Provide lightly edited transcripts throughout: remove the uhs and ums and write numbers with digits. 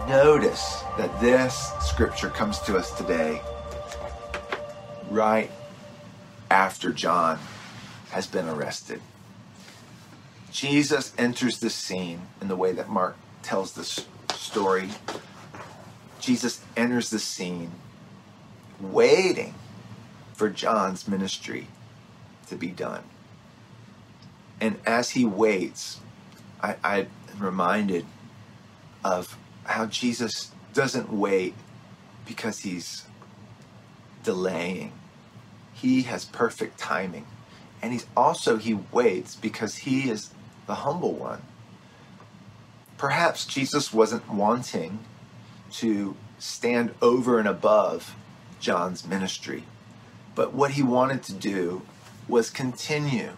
Notice that this scripture comes to us today right after John has been arrested. Jesus enters the scene in the way that Mark tells this story. Jesus enters the scene waiting for John's ministry to be done. And as he waits, I'm reminded of how Jesus doesn't wait because he's delaying. He has perfect timing. And he waits because he is the humble one. Perhaps Jesus wasn't wanting to stand over and above John's ministry, but what he wanted to do was continue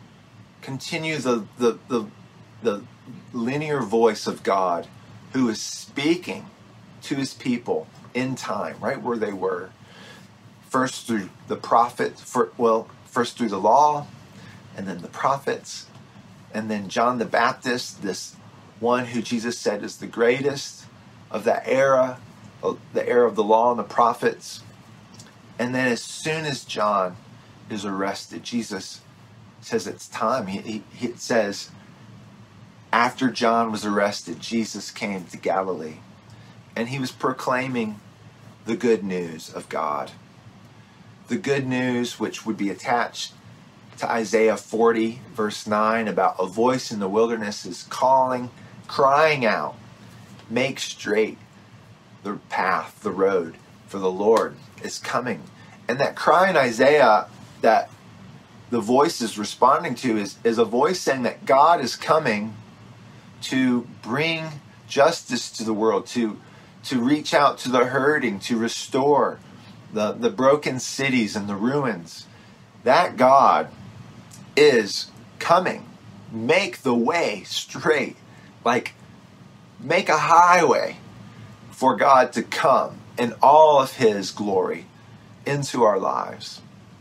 the linear voice of God, who is speaking to his people in time, right where they were. First through the prophets, first through the law, and then the prophets, and then John the Baptist, this one who Jesus said is the greatest of that era, the era of the law and the prophets. And then as soon as John is arrested, Jesus says it's time. He says, after John was arrested, Jesus came to Galilee, and he was proclaiming the good news of God. The good news which would be attached to Isaiah 40, verse 9, about a voice in the wilderness is calling, crying out, make straight the path, the road, for the Lord is coming. And that cry in Isaiah that the voice is responding to is a voice saying that God is coming to bring justice to the world, to reach out to the hurting, to restore the broken cities and the ruins. That God is coming. Make the way straight. Like, make a highway for God to come in all of his glory into our lives.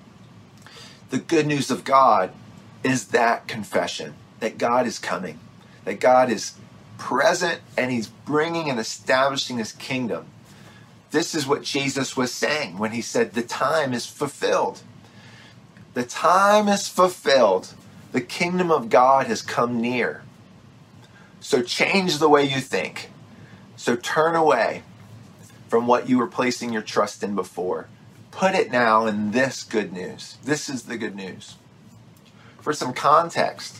The good news of God is that confession that God is coming, that God is present, and he's bringing and establishing his kingdom. This is what Jesus was saying when he said, the time is fulfilled. The time is fulfilled. The kingdom of God has come near. So change the way you think. So turn away from what you were placing your trust in before. Put it now in this good news. This is the good news. For some context,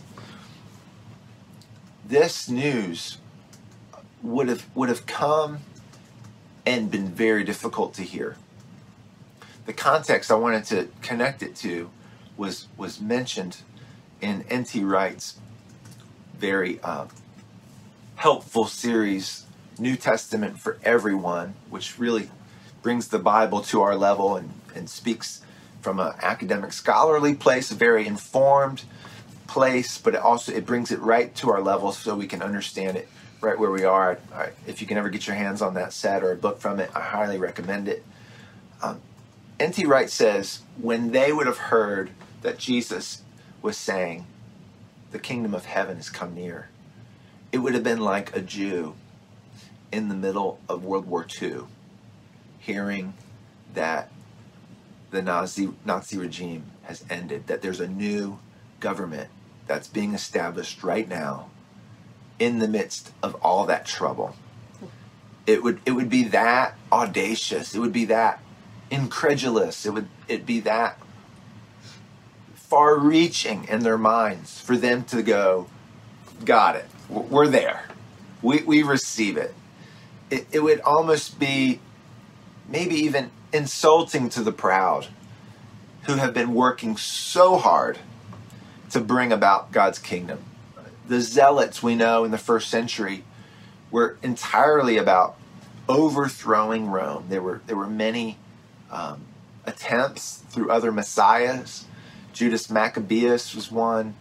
this news would have come and been very difficult to hear. The context I wanted to connect it to was mentioned in N.T. Wright's very helpful series, New Testament for Everyone, which really brings the Bible to our level and speaks from an academic scholarly place, a very informed place, but it brings it right to our level so we can understand it right where we are. If you can ever get your hands on that set or a book from it, I highly recommend it. N.T. Wright says, when they would have heard that Jesus was saying, the kingdom of heaven has come near, it would have been like a Jew in the middle of World War II hearing that the Nazi regime has ended, that there's a new government that's being established right now in the midst of all that trouble. It would be that audacious. It would be that incredulous. It'd be that far-reaching in their minds for them to go, got it. We're there. We receive it. It would almost be maybe even insulting to the proud who have been working so hard to bring about God's kingdom. The zealots we know in the first century were entirely about overthrowing Rome. There were many attempts through other messiahs. Judas Maccabeus was one.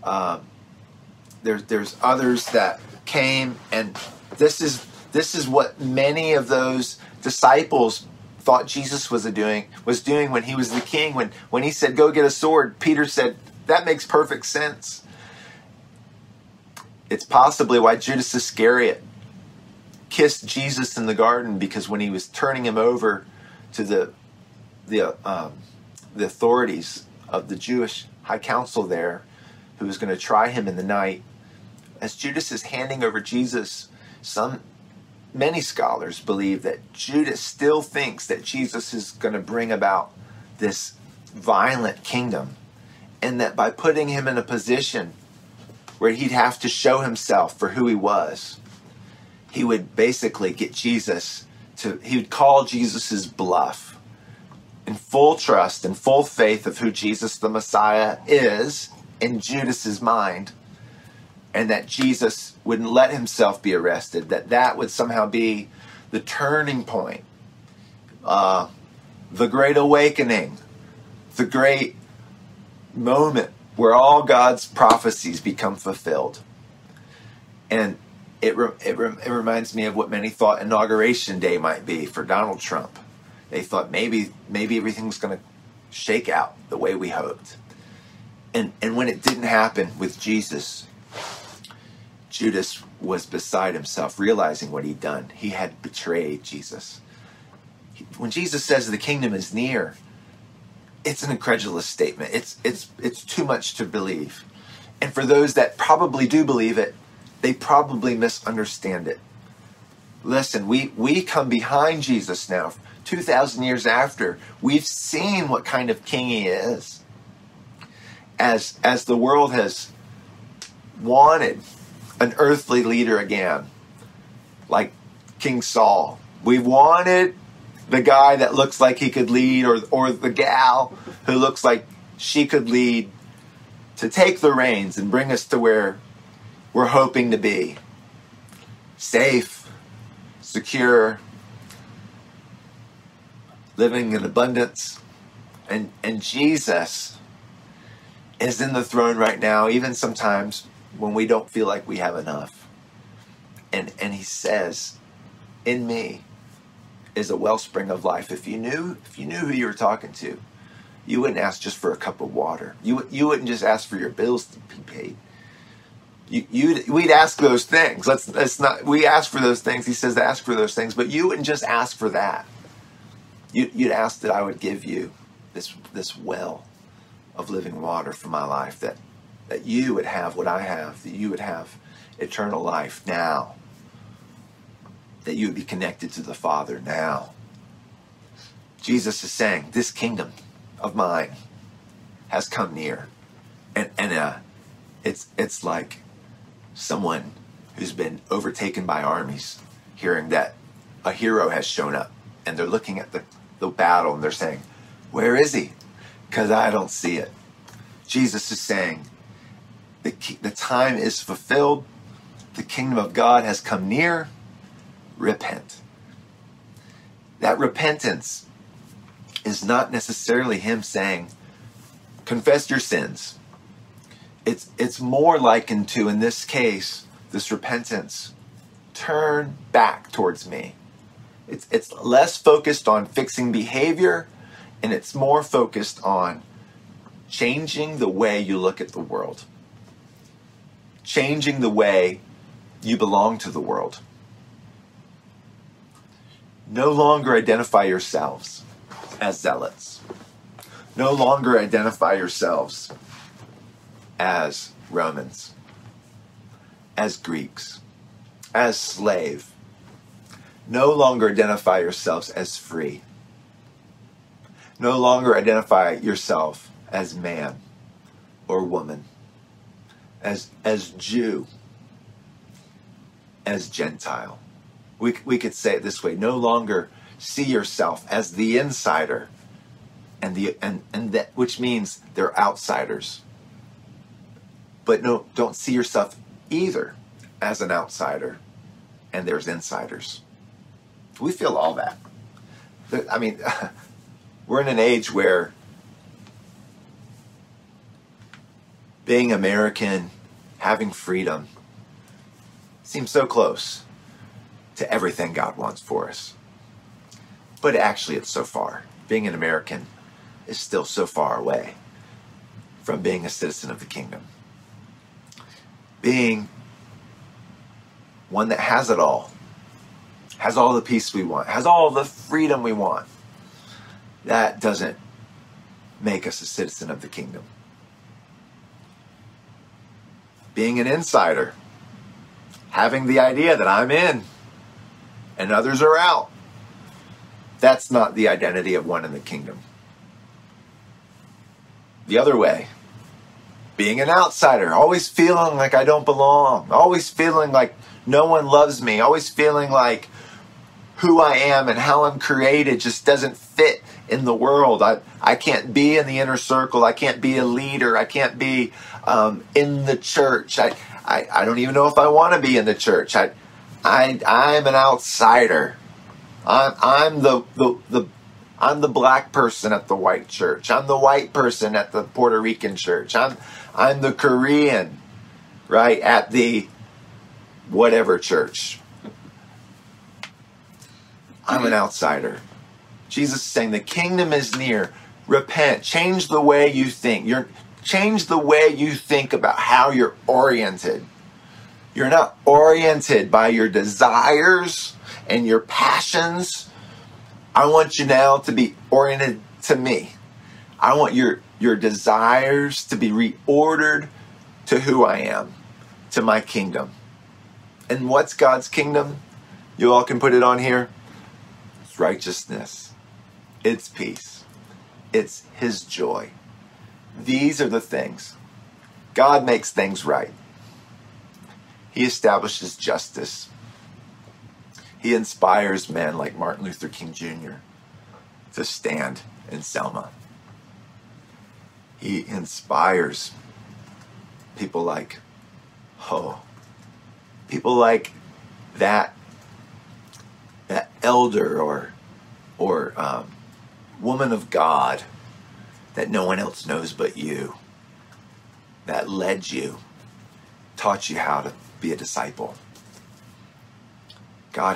There's others that came, and this is what many of those disciples thought Jesus was doing when he was the king. When he said, go get a sword, Peter said, that makes perfect sense. It's possibly why Judas Iscariot kissed Jesus in the garden, because when he was turning him over to the authorities of the Jewish high council there, who was going to try him in the night, as Judas is handing over Jesus, many scholars believe that Judas still thinks that Jesus is going to bring about this violent kingdom, and that by putting him in a position where he'd have to show himself for who he was, he would basically get Jesus he would call Jesus's bluff in full trust and full faith of who Jesus the Messiah is in Judas's mind, and that Jesus wouldn't let himself be arrested, that would somehow be the turning point, the great awakening, the great moment where all God's prophecies become fulfilled. And it reminds me of what many thought Inauguration Day might be for Donald Trump. They thought maybe everything's going to shake out the way we hoped. And when it didn't happen with Jesus, Judas was beside himself, realizing what he'd done. He had betrayed Jesus. When Jesus says the kingdom is near, it's an incredulous statement. It's too much to believe. And for those that probably do believe it, they probably misunderstand it. Listen, we come behind Jesus now, 2,000 years after. We've seen what kind of king he is. As the world has wanted an earthly leader again, like King Saul. We've wanted the guy that looks like he could lead, or the gal who looks like she could lead, to take the reins and bring us to where we're hoping to be. Safe, secure, living in abundance. And Jesus is in the throne right now, even sometimes when we don't feel like we have enough. And he says, in me is a wellspring of life. If you knew who you were talking to, you wouldn't ask just for a cup of water. You wouldn't just ask for your bills to be paid. We'd ask those things. We ask for those things. He says to ask for those things, but you wouldn't just ask for that. You'd ask that I would give you this well of living water for my life, that you would have what I have, that you would have eternal life now, that you would be connected to the Father now. Jesus is saying, this kingdom of mine has come near. And it's like someone who's been overtaken by armies, hearing that a hero has shown up, and they're looking at the battle and they're saying, where is he? Because I don't see it. Jesus is saying, the time is fulfilled. The kingdom of God has come near. Repent. That repentance is not necessarily him saying, confess your sins. It's more likened to, in this case, this repentance, turn back towards me. It's less focused on fixing behavior, and it's more focused on changing the way you look at the world. Changing the way you belong to the world. No longer identify yourselves as zealots. No longer identify yourselves as Romans, as Greeks, as slave. No longer identify yourselves as free. No longer identify yourself as man or woman, as Jew, as Gentile. We could say it this way: no longer see yourself as the insider, and that, which means they're outsiders. But no, don't see yourself either as an outsider, and there's insiders. We feel all that. I mean, we're in an age where being American, having freedom, seems so close to everything God wants for us. But actually, it's so far. Being an American is still so far away from being a citizen of the kingdom. Being one that has it all, has all the peace we want, has all the freedom we want. That doesn't make us a citizen of the kingdom. Being an insider, having the idea that I'm in and others are out, that's not the identity of one in the kingdom. The other way, being an outsider, always feeling like I don't belong, always feeling like no one loves me, always feeling like who I am and how I'm created just doesn't fit in the world. I can't be in the inner circle. I can't be a leader. I can't be in the church. I don't even know if I want to be in the church. I'm an outsider. I'm the black person at the white church. I'm the white person at the Puerto Rican church. I'm the Korean, right, at the whatever church. I'm an outsider. Jesus is saying the kingdom is near. Repent. Change the way you think. Change the way you think about how you're oriented. You're not oriented by your desires and your passions. I want you now to be oriented to me. I want your desires to be reordered to who I am, to my kingdom. And what's God's kingdom? You all can put it on here. It's righteousness. It's peace. It's His joy. These are the things. God makes things right. He establishes justice. He inspires men like Martin Luther King Jr. to stand in Selma. He inspires people like people like that elder or woman of God that no one else knows but you, that led you, taught you how to be a disciple. God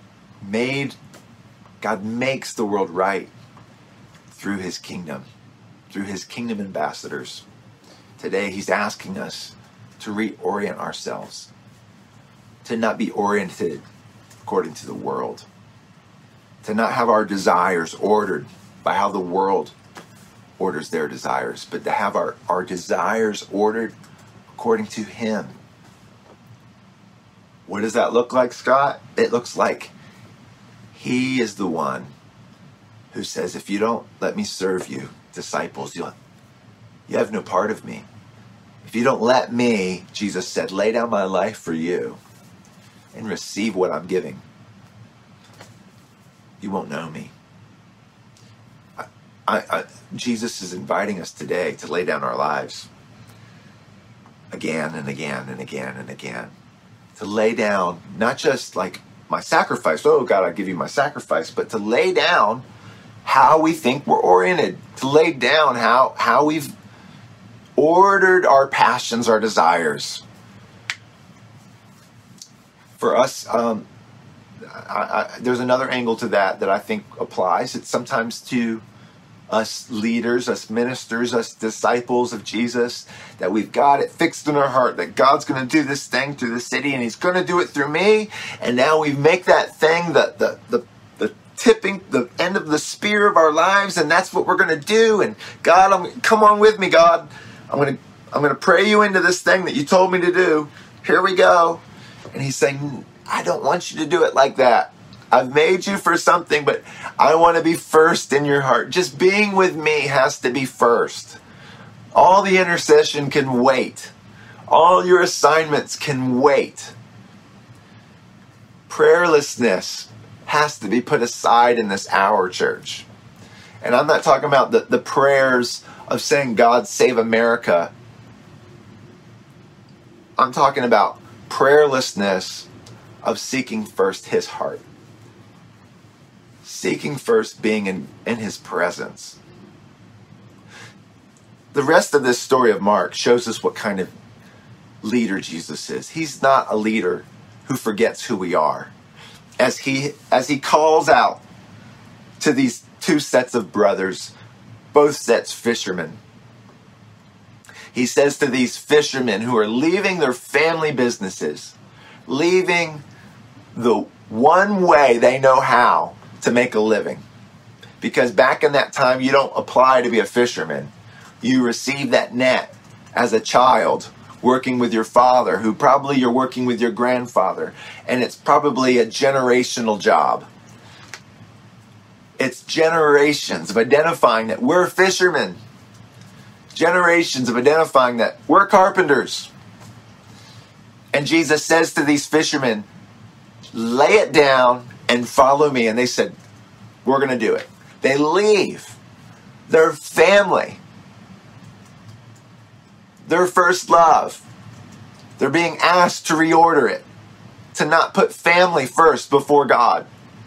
makes the world right through His kingdom, through His kingdom ambassadors. Today, He's asking us to reorient ourselves, to not be oriented according to the world, to not have our desires ordered by how the world orders their desires, but to have our desires ordered according to Him. What does that look like, Scott? It looks like He is the one who says, if you don't let me serve you, disciples, you have no part of me. If you don't let me, Jesus said, lay down my life for you and receive what I'm giving, you won't know me. Jesus is inviting us today to lay down our lives again and again and again and again. To lay down, not just like my sacrifice, oh God, I give you my sacrifice, but to lay down how we think we're oriented, to lay down how we've ordered our passions, our desires. For us, there's another angle to that I think applies. It's sometimes to us leaders, us ministers, us disciples of Jesus, that we've got it fixed in our heart that God's going to do this thing through the city and He's going to do it through me. And now we make that thing the tipping, the end of the spear of our lives, and that's what we're going to do. And God, come on with me, God. I'm going to pray you into this thing that you told me to do. Here we go. And He's saying, I don't want you to do it like that. I've made you for something, but I want to be first in your heart. Just being with me has to be first. All the intercession can wait. All your assignments can wait. Prayerlessness has to be put aside in this hour, church. And I'm not talking about the prayers of saying, God, save America. I'm talking about prayerlessness of seeking first His heart. Seeking first being in His presence. The rest of this story of Mark shows us what kind of leader Jesus is. He's not a leader who forgets who we are. As he calls out to these two sets of brothers, both sets fishermen. He says to these fishermen who are leaving their family businesses, leaving the one way they know how to make a living. Because back in that time, you don't apply to be a fisherman. You receive that net as a child, working with your father, who probably you're working with your grandfather. And it's probably a generational job. It's generations of identifying that we're fishermen. Generations of identifying that we're carpenters. And Jesus says to these fishermen, lay it down and follow me. And they said, we're going to do it. They leave their family, their first love. They're being asked to reorder it, to not put family first before God.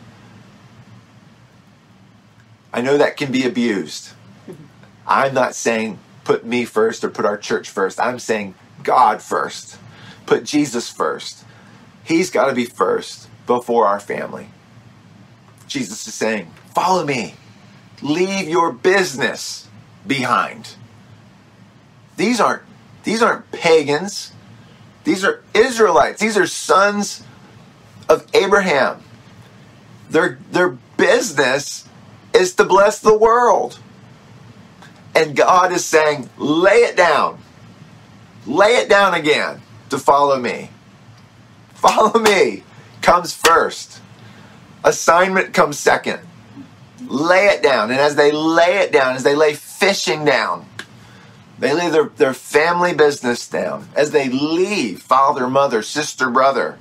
I know that can be abused. I'm not saying put me first or put our church first. I'm saying God first. Put Jesus first. He's got to be first before our family. Jesus is saying, follow me. Leave your business behind. These aren't pagans. These are Israelites. These are sons of Abraham. Their business is to bless the world. And God is saying, lay it down. Lay it down again to follow me. Follow me comes first. Assignment comes second. Lay it down. And as they lay it down, as they lay fishing down, they lay their family business down. As they leave father, mother, sister, brother,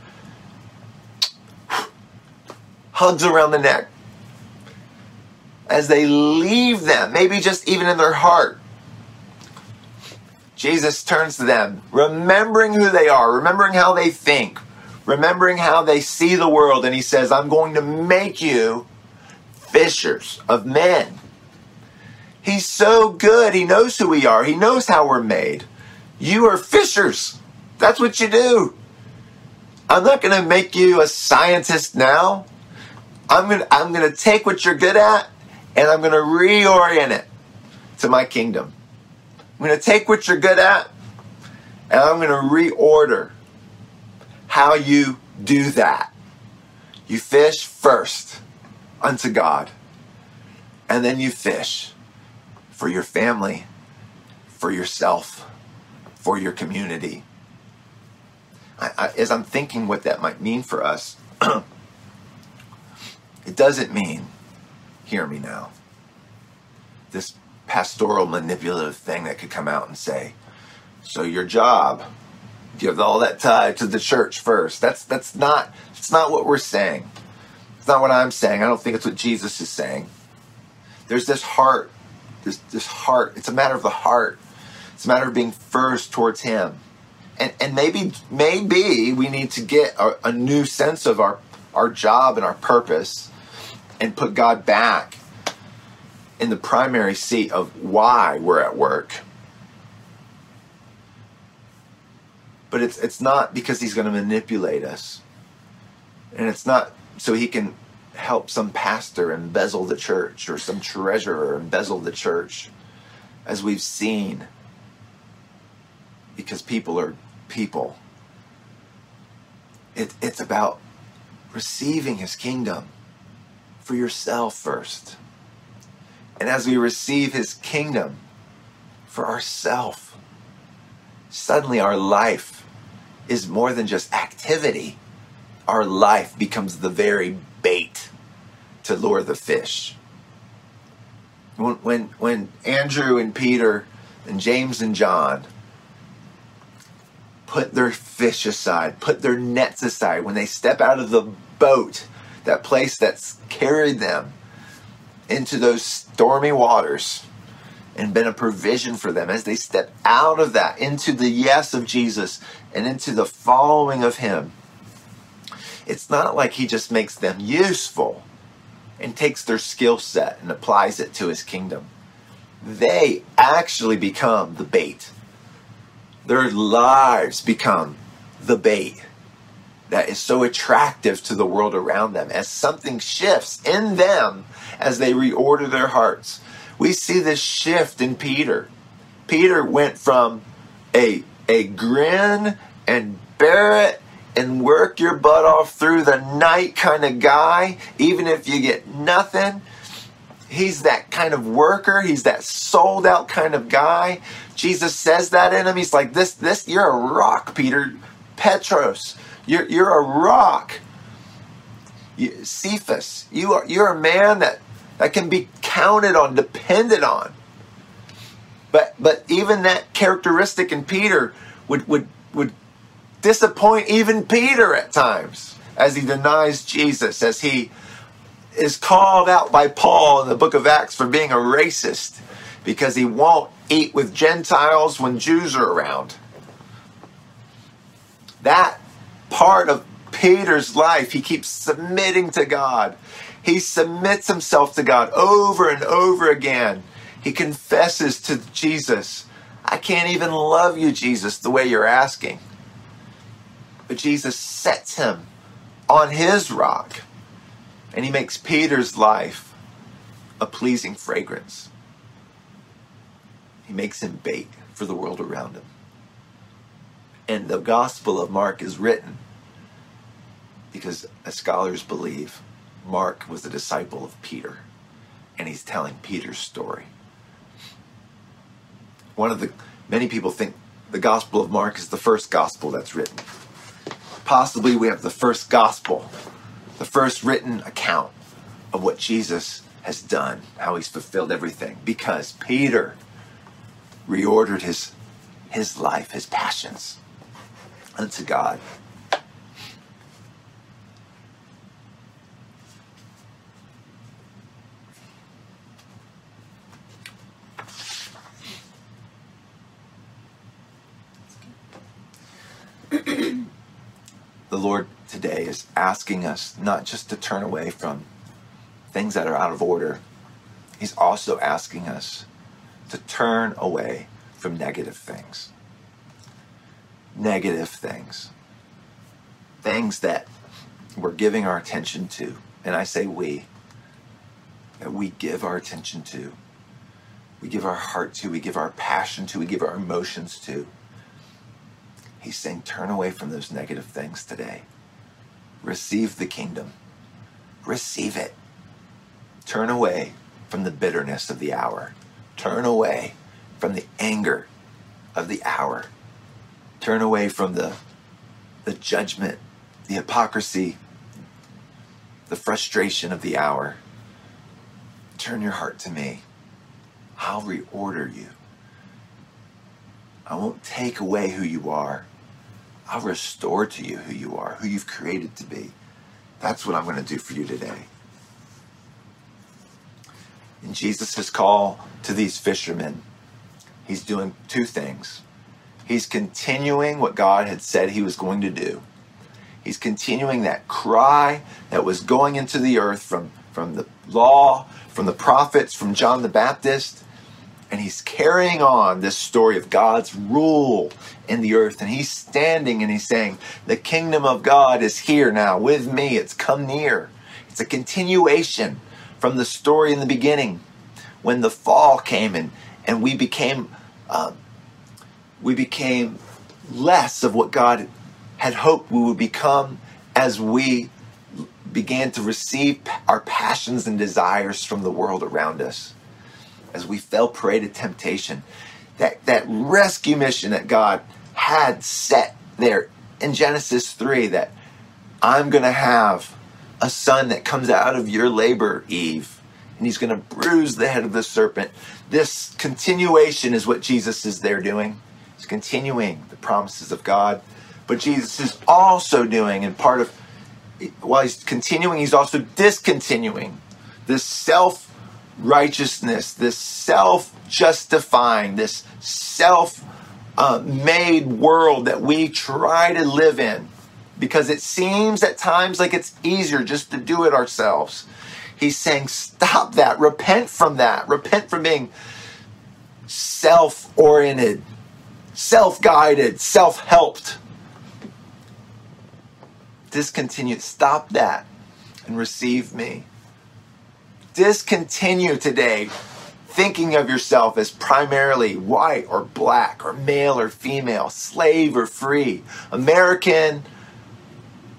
hugs around the neck. As they leave them, maybe just even in their heart, Jesus turns to them, remembering who they are, remembering how they think, remembering how they see the world, and he says, I'm going to make you fishers of men. He's so good. He knows who we are. He knows how we're made. You are fishers. That's what you do. I'm not going to make you a scientist now. I'm going to take what you're good at, and I'm going to reorient it to my kingdom. I'm going to take what you're good at, and I'm going to reorder how you do that. You fish first unto God, and then you fish for your family, for yourself, for your community. As I'm thinking what that might mean for us, it doesn't mean, hear me now, this pastoral manipulative thing that could come out and say, so your job, give all that tithe to the church first. That's not what we're saying. It's not what I'm saying. I don't think it's what Jesus is saying. There's this heart, this heart. It's a matter of the heart. It's a matter of being first towards him. And maybe we need to get a new sense of our job and our purpose and put God back in the primary seat of why we're at work. But it's not because he's going to manipulate us. And it's not so he can help some pastor embezzle the church or some treasurer embezzle the church, as we've seen. Because people are people. It's about receiving his kingdom for yourself first. And as we receive his kingdom for ourselves, suddenly our life is more than just activity. Our life becomes the very bait to lure the fish. When Andrew and Peter and James and John put their fish aside, put their nets aside, when they step out of the boat, that place that's carried them into those stormy waters and been a provision for them, as they step out of that into the yes of Jesus and into the following of him, it's not like he just makes them useful and takes their skill set and applies it to his kingdom. They actually become the bait. Their lives become the bait that is so attractive to the world around them, as something shifts in them as they reorder their hearts. We see this shift in Peter. Peter went from a grin and bear it and work your butt off through the night kind of guy, even if you get nothing. He's that kind of worker. He's that sold out kind of guy. Jesus says that in him. He's like, this, you're a rock, Peter. Petros, you're a rock. Cephas, you're a man that can be counted on, depended on. But even that characteristic in Peter would disappoint even Peter at times as he denies Jesus, as he is called out by Paul in the book of Acts for being a racist because he won't eat with Gentiles when Jews are around. That part of Peter's life, he keeps submitting to God. He submits himself to God over and over again. He confesses to Jesus, I can't even love you, Jesus, the way you're asking. But Jesus sets him on his rock, and he makes Peter's life a pleasing fragrance. He makes him bait for the world around him. And the Gospel of Mark is written because, as scholars believe, Mark was a disciple of Peter, and he's telling Peter's story. Many people think the Gospel of Mark is the first gospel that's written. Possibly we have the first gospel, the first written account of what Jesus has done, how he's fulfilled everything, because Peter reordered his life, his passions unto God. The Lord today is asking us not just to turn away from things that are out of order. He's also asking us to turn away from negative things. Negative things. Things that we're giving our attention to. And I say that we give our attention to. We give our heart to. We give our passion to. We give our emotions to. He's saying, turn away from those negative things today. Receive the kingdom. Receive it. Turn away from the bitterness of the hour. Turn away from the anger of the hour. Turn away from the judgment, the hypocrisy, the frustration of the hour. Turn your heart to me. I'll reorder you. I won't take away who you are. I'll restore to you who you are, who you've created to be. That's what I'm going to do for you today. In Jesus' call to these fishermen, he's doing two things. He's continuing what God had said he was going to do. He's continuing that cry that was going into the earth from the law, from the prophets, from John the Baptist. And he's carrying on this story of God's rule in the earth. And he's standing and he's saying, the kingdom of God is here now with me. It's come near. It's a continuation from the story in the beginning when the fall came and we became less of what God had hoped we would become as we began to receive our passions and desires from the world around us. As we fell prey to temptation, that rescue mission that God had set there in Genesis 3, that I'm going to have a son that comes out of your labor, Eve, and he's going to bruise the head of the serpent. This continuation is what Jesus is there doing. He's continuing the promises of God. But Jesus is also doing, and while he's continuing, he's also discontinuing this self-righteousness, this self-justifying, this self-made world that we try to live in because it seems at times like it's easier just to do it ourselves. He's saying, stop that. Repent from that. Repent from being self-oriented, self-guided, self-helped. Discontinue. Stop that and receive me. Discontinue today thinking of yourself as primarily white or black or male or female, slave or free, American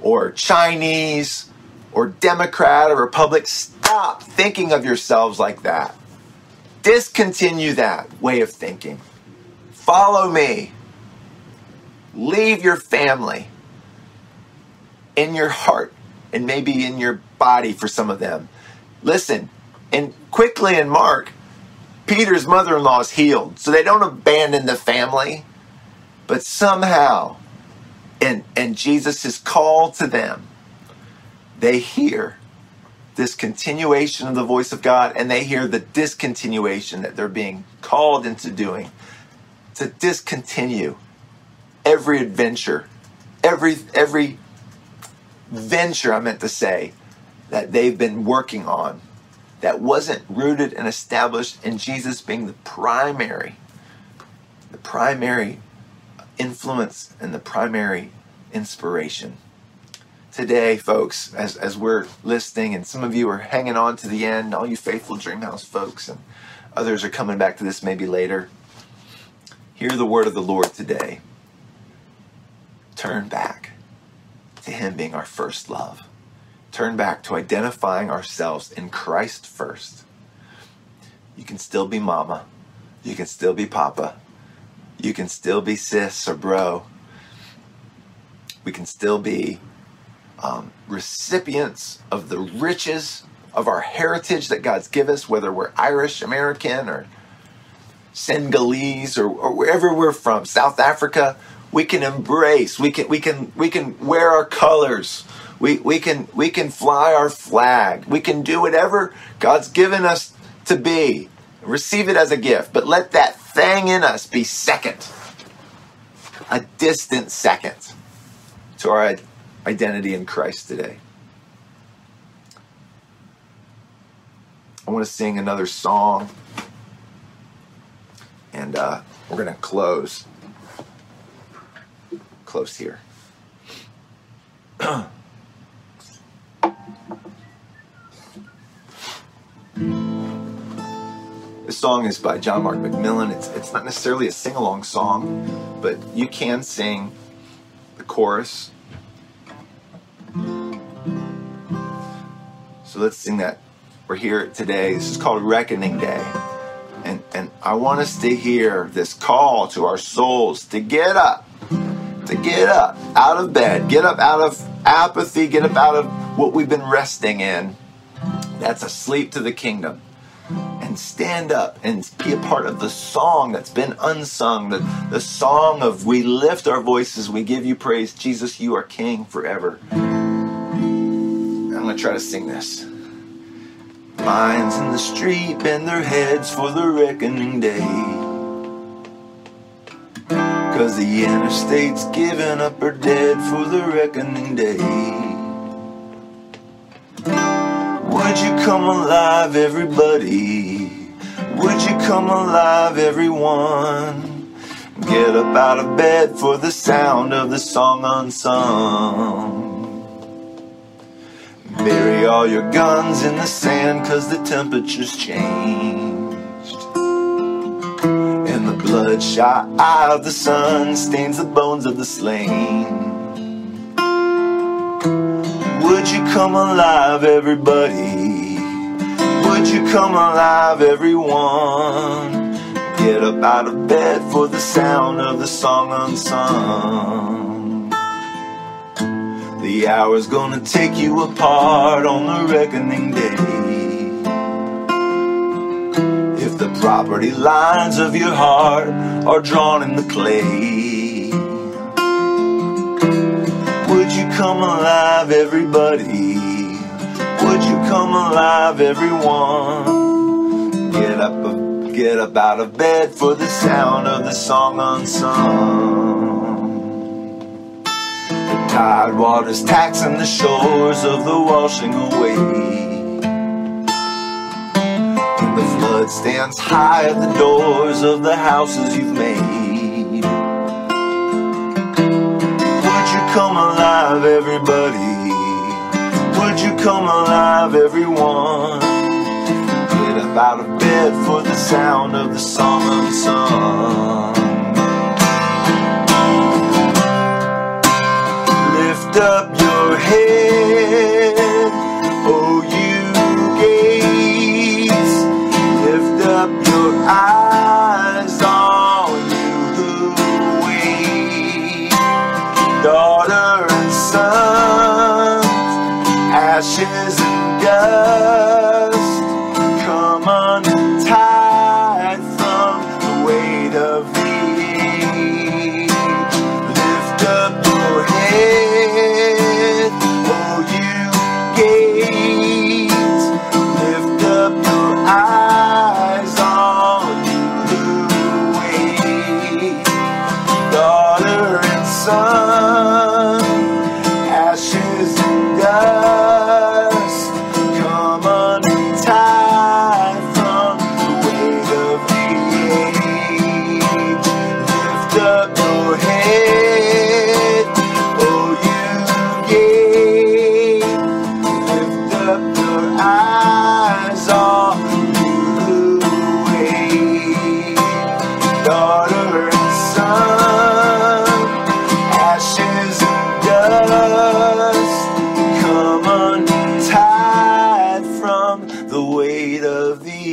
or Chinese or Democrat or Republic. Stop thinking of yourselves like that. Discontinue that way of thinking. Follow me. Leave your family in your heart and maybe in your body for some of them. Listen, and quickly in Mark, Peter's mother-in-law is healed. So they don't abandon the family, but somehow, and Jesus' call to them, they hear this continuation of the voice of God, and they hear the discontinuation that they're being called into doing, to discontinue every adventure, every venture, I meant to say, that they've been working on that wasn't rooted and established in Jesus being the primary influence and the primary inspiration. Today, folks, as we're listening, and some of you are hanging on to the end, all you faithful Dreamhouse folks, and others are coming back to this maybe later, hear the word of the Lord today. Turn back to Him being our first love. Turn back to identifying ourselves in Christ first. You can still be mama. You can still be papa. You can still be sis or bro. We can still be recipients of the riches of our heritage that God's given us, whether we're Irish, American, or Senegalese, or wherever we're from, South Africa. We can embrace. We can wear our colors. We can fly our flag. We can do whatever God's given us to be. Receive it as a gift, but let that thing in us be second, a distant second to our identity in Christ today. I want to sing another song, and we're going to close here. This song is by John Mark McMillan. It's not necessarily a sing-along song, but you can sing the chorus. So let's sing that. We're here today. This is called Reckoning Day. And I want us to hear this call to our souls to get up out of bed, get up out of apathy, get up out of what we've been resting in. That's asleep to the kingdom. And stand up and be a part of the song that's been unsung, the song of we lift our voices, we give you praise. Jesus, you are King forever. I'm going to try to sing this. Lions in the street bend their heads for the reckoning day. 'Cause the interstate's given up or dead for the reckoning day. Would you come alive, everybody? Would you come alive, everyone? Get up out of bed for the sound of the song unsung. Bury all your guns in the sand, 'cause the temperature's changed. And the bloodshot eye of the sun stains the bones of the slain. Would you come alive, everybody? Would you come alive, everyone? Get up out of bed for the sound of the song unsung. The hour's gonna take you apart on the reckoning day. If the property lines of your heart are drawn in the clay. Would you come alive, everybody? Would you come alive, everyone? Get up out of bed for the sound of the song unsung. The tide water's taxing the shores of the washing away. And the flood stands high at the doors of the houses you've made. Come alive, everybody. Would you come alive, everyone? Get up out of bed for the sound of the song unsung. Lift up your your head, O you gates. Lift up your eyes, all you who wait. Daughter and sons, ashes and dust, come untied from the weight of the age. Lift up your head, O you gates. Lift up your eyes, all you who wait. Daughter and son, ashes and dust, come untied from the weight of the age. Lift up your head, O you gate. Lift up your eyes, all you who wait. Daughter and son, ashes and dust, come untied from the weight of the age.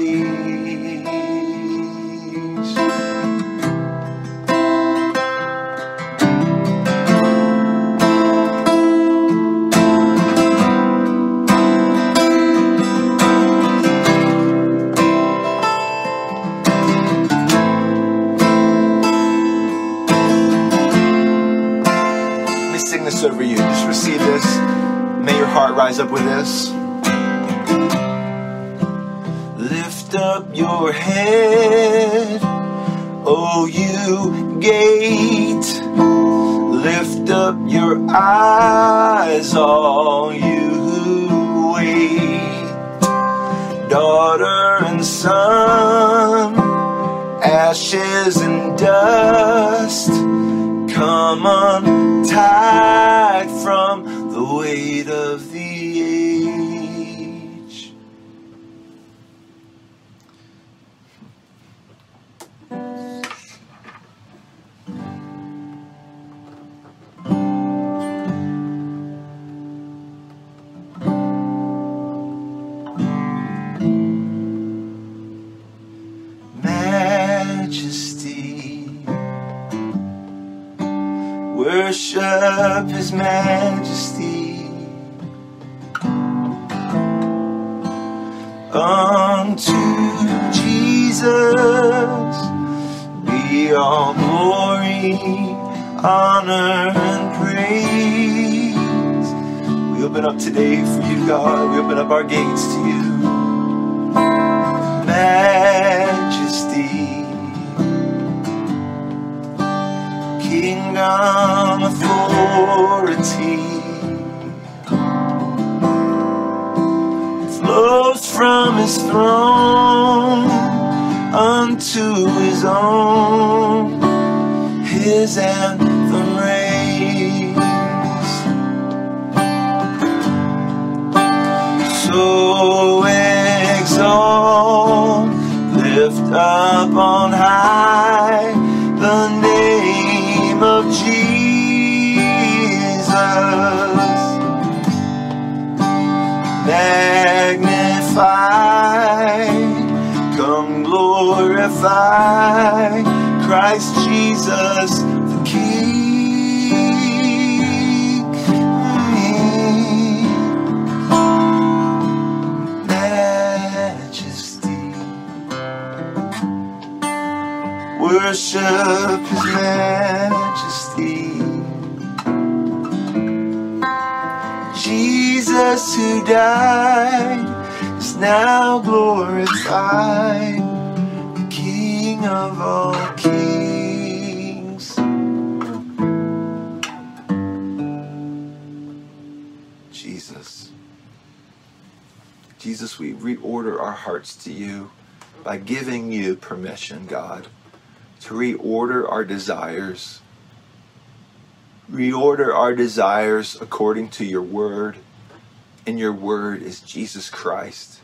Let me sing this over you. Just receive this. May your heart rise up with this. Lift up your head, O you gate. Lift up your eyes, all you who wait. Daughter and son, ashes and dust, come untied from the weight of the age. Majesty, worship His majesty. Unto Jesus be all glory, honor, and praise. We open up today for you, God. We open up our gates to you. Majesty, kingdom, authority, flows from His throne unto His own. His anthem reigns. So exalt, lift up on high the name of Jesus. Magnify, come glorify Christ Jesus the King. Majesty, worship His majesty. Jesus who died is now glorified, the King of all kings. Jesus, we reorder our hearts to you by giving you permission, God, to reorder our desires. Reorder our desires according to your word, and your word is Jesus Christ,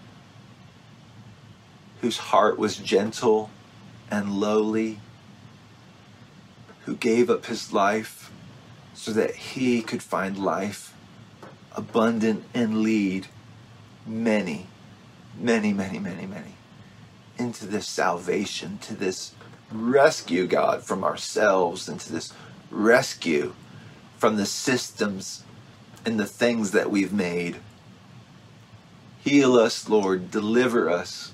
whose heart was gentle and lowly, who gave up his life so that he could find life abundant and lead many, many, many, many, many into this salvation, to this rescue, God, from ourselves, and to this rescue from the systems and the things that we've made. Heal us, Lord. Deliver us.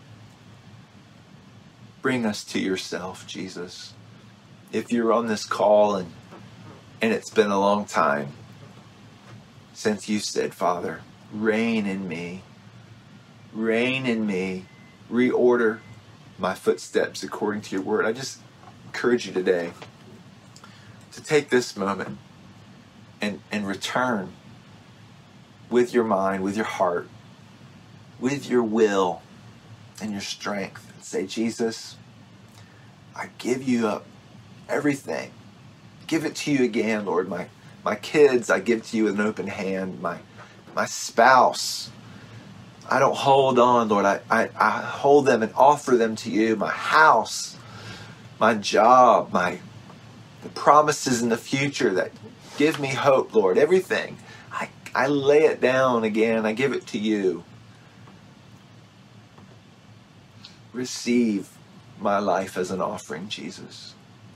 Bring us to yourself, Jesus. If you're on this call and it's been a long time since you said, Father, reign in me. Reign in me. Reorder my footsteps according to your word. I just encourage you today to take this moment and return with your mind, with your heart, with your will and your strength, and say, Jesus, I give you up everything. Give it to you again, Lord. My kids, I give to you with an open hand. My spouse, I don't hold on, Lord. I hold them and offer them to you. My house, my job, the promises in the future that give me hope, Lord. Everything. I lay it down again. I give it to you. Receive my life as an offering, Jesus.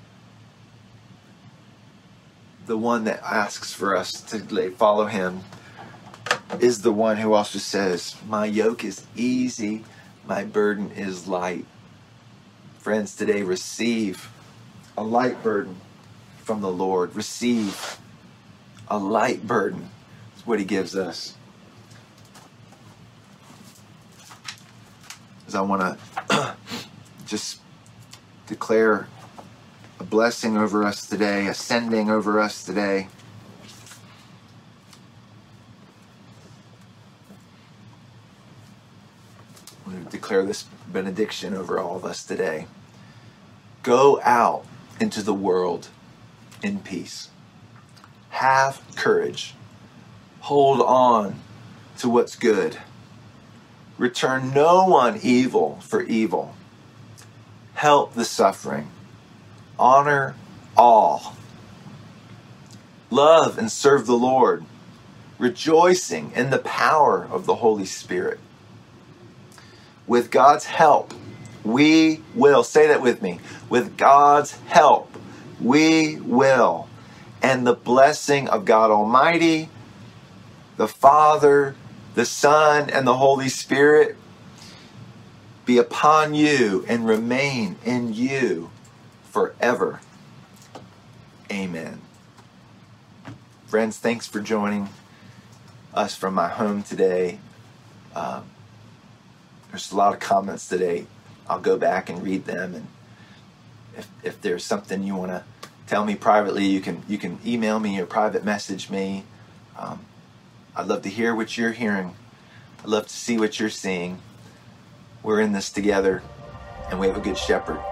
The one that asks for us to follow him is the one who also says, my yoke is easy, my burden is light. Friends, today receive a light burden from the Lord. Receive a light burden. That's what he gives us. As I want to just declare a blessing over us today, a sending over us today. I'm going to declare this benediction over all of us today. Go out into the world in peace. Have courage. Hold on to what's good. Return no one evil for evil. Help the suffering. Honor all. Love and serve the Lord, rejoicing in the power of the Holy Spirit. With God's help, we will, say that with me, with God's help, we will. And the blessing of God Almighty, the Father, the Son, and the Holy Spirit be upon you and remain in you forever. Amen. Friends, thanks for joining us from my home today. There's a lot of comments today. I'll go back and read them, and if there's something you want to tell me privately, you can email me or private message me. I'd love to hear what you're hearing. I'd love to see what you're seeing. We're in this together, and we have a good shepherd.